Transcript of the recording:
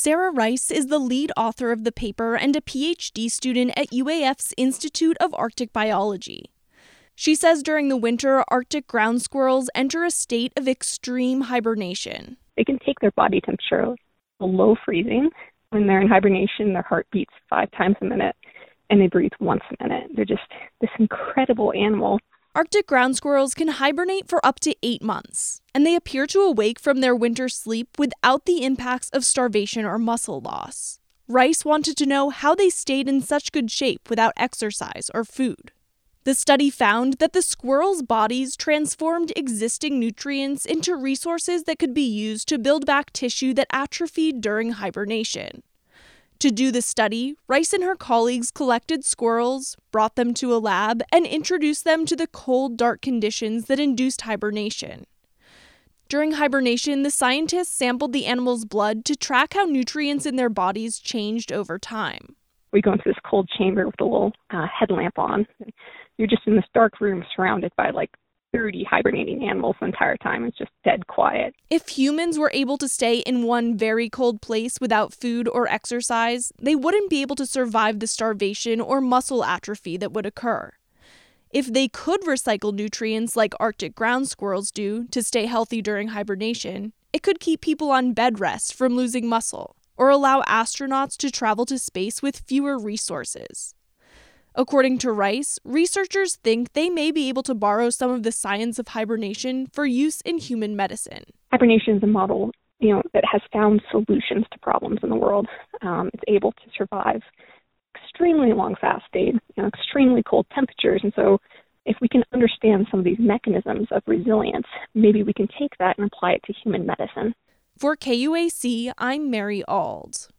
Sarah Rice is the lead author of the paper and a PhD student at UAF's Institute of Arctic Biology. She says during the winter, Arctic ground squirrels enter a state of extreme hibernation. They can take their body temperature below freezing. When they're in hibernation, their heart beats 5 times a minute, and they breathe once a minute. They're just this incredible animal. Arctic ground squirrels can hibernate for up to 8 months, and they appear to awake from their winter sleep without the impacts of starvation or muscle loss. Rice wanted to know how they stayed in such good shape without exercise or food. The study found that the squirrels' bodies transformed existing nutrients into resources that could be used to build back tissue that atrophied during hibernation. To do the study, Rice and her colleagues collected squirrels, brought them to a lab, and introduced them to the cold, dark conditions that induced hibernation. During hibernation, the scientists sampled the animals' blood to track how nutrients in their bodies changed over time. We go into this cold chamber with a little headlamp on. You're just in this dark room surrounded by 30 hibernating animals the entire time. It's just dead quiet. If humans were able to stay in one very cold place without food or exercise, they wouldn't be able to survive the starvation or muscle atrophy that would occur. If they could recycle nutrients like Arctic ground squirrels do to stay healthy during hibernation, it could keep people on bed rest from losing muscle, or allow astronauts to travel to space with fewer resources. According to Rice, researchers think they may be able to borrow some of the science of hibernation for use in human medicine. Hibernation is a model, that has found solutions to problems in the world. It's able to survive extremely long fast days, extremely cold temperatures. And so if we can understand some of these mechanisms of resilience, maybe we can take that and apply it to human medicine. For KUAC, I'm Mary Auld.